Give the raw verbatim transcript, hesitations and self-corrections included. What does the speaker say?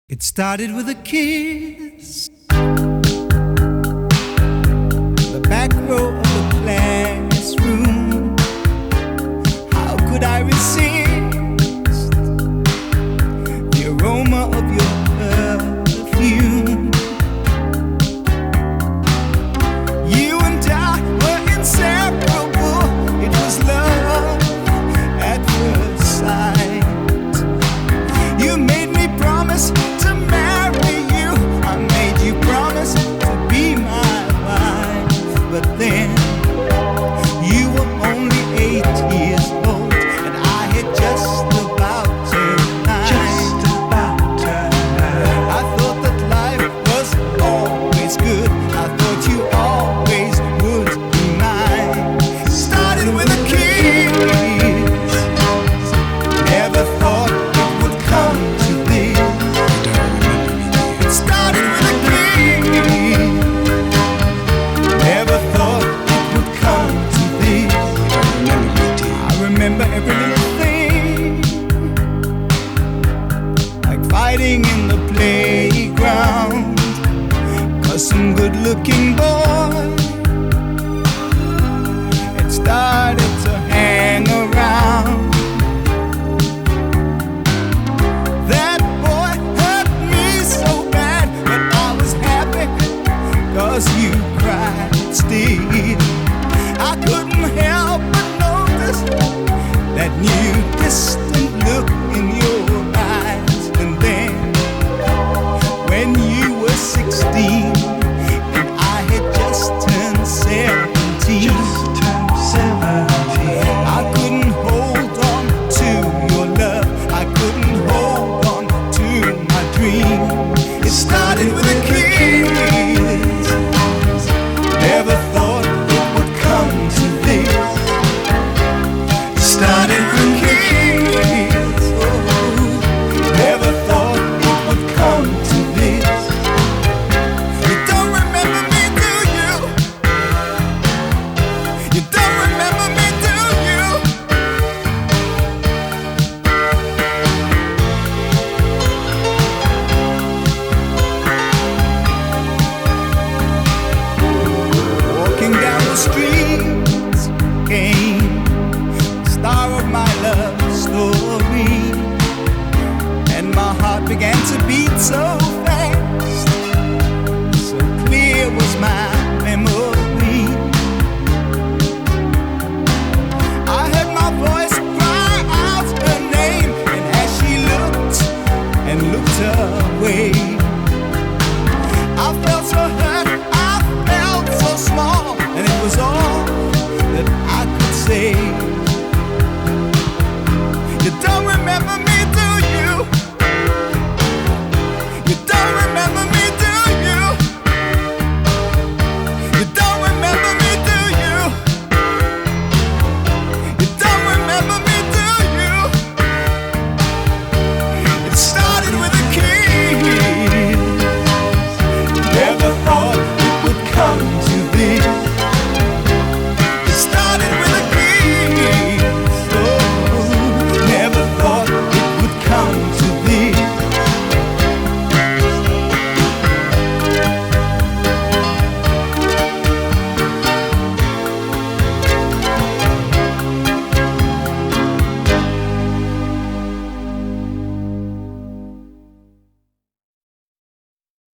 It started with a kiss, the back row of the classroom. How could I resist the aroma of your perfume? You and I were inseparable. It was love at first sight. You made me promise to marry you. I made you promise to be my wife. But then you were only eight years old, and I had just about turned nine. Just about turned nine. I thought that life was always good. I thought you always would be mine. Started with a kiss. Never thought it would come to this. It started with a kiss. Never thought it would come to this. I remember every little thing, like fighting in the playground, 'cause some good-looking boy had started to hang around. That boy hurt me so bad, but I was happy 'cause you cried still. I couldn't help but notice that new distant look in your eyes. And then when you were sixteen and I had just turned seventeen, Just turned seventeen. I couldn't hold on to your love. I couldn't hold on to my dream. It started with a kiss. Never thought it would come to this. Started with a kiss. Oh, never thought it would come to this. You don't remember me, do you? You don't remember me, do you? Walking down the streets came the star of my love story, and my heart began to beat so fast, so clear was my memory. I heard my voice cry out her name, and as she looked and looked away,